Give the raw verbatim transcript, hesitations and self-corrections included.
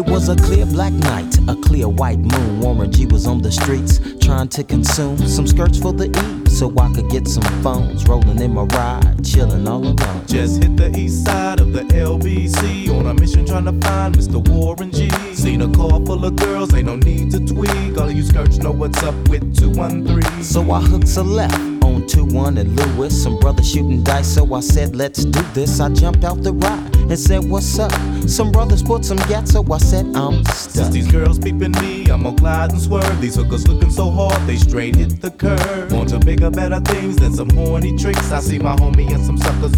It was a clear black night, a clear white moon. Warren G was on the streets trying to consume some skirts for the E, so I could get some phones. Rolling in my ride, chilling all alone. Just hit the east side of the L B C on a mission trying to find Mister Warren G. Seen a car full of girls, ain't no need to tweak. All of you skirts know what's up with two one three. So I hooked a left on two one and Lewis. Some brothers shooting dice, so I said, let's do this. I jumped out the ride and said, what's up? Some brothers put some gas, so I said, I'm stuck. Since these girls peeping me, I'm gonna glide and swerve. These hookers looking so hard, they straight hit the curve. Want to bigger, better things than some horny tricks. I see my homie and some suckers